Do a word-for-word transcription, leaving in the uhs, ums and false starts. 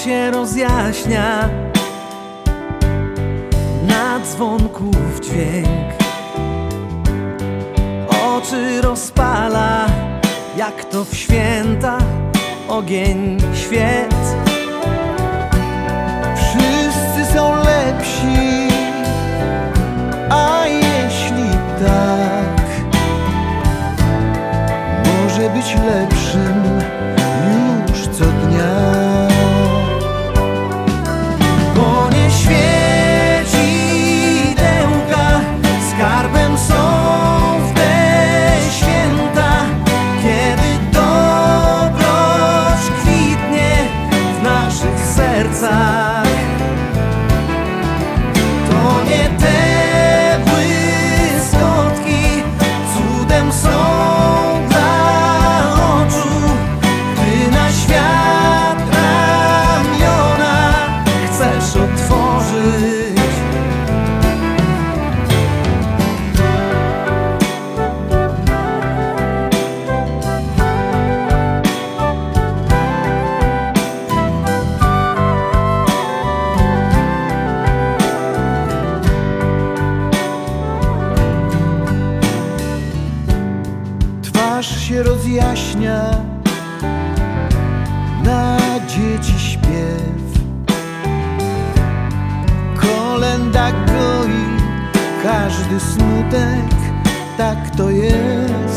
się rozjaśnia na dzwonków dźwięk, oczy rozpala, jak to w święta ogień świec. Wszyscy są lepsi, a jeśli tak, może być lepszym już co dnia. Bo nie świecidełka skarbem są w te święta, kiedy dobroć kwitnie w naszych sercach. To nie te błyskotki cudem są dla oczu, gdy na świat ramiona chcesz otworzyć. Twarz się rozjaśnia na dzieci śpiew, kolęda goi każdy smutek, tak to jest.